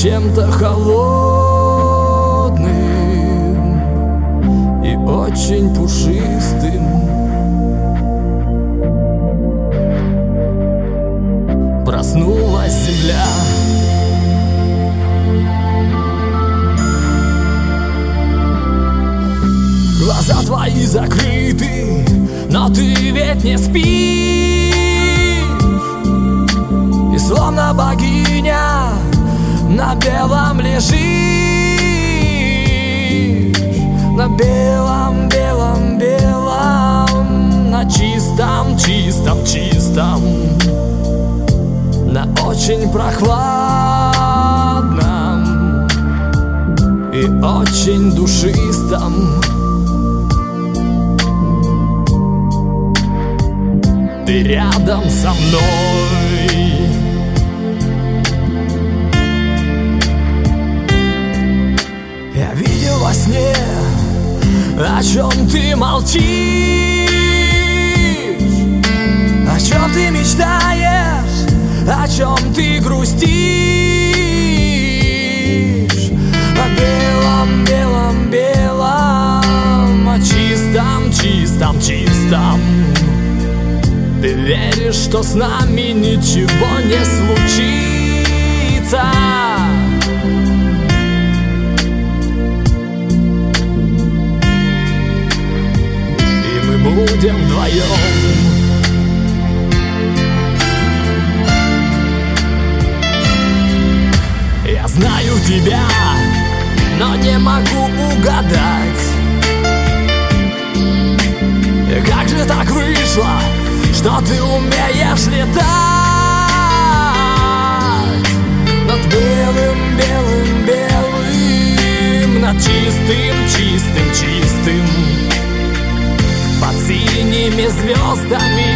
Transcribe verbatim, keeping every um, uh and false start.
чем-то холодным и очень пушистым. Проснулась земля, глаза твои закрыты, но ты ведь не спишь. И словно богиня на белом лежишь, на белом, белом, белом, на чистом, чистом, чистом, на очень прохладном и очень душистом. Ты рядом со мной. Я видел во сне, о чем ты молчишь, о чем ты мечтаешь, о чем ты грустишь, о белом, белом, белом, о чистом, чистом, чистом. Ты веришь, что с нами ничего не случится, и мы будем вдвоем. Я знаю тебя, но не могу угадать, как же так вышло, что ты умеешь летать над белым, белым, белым, над чистым, чистым, чистым, под синими звездами.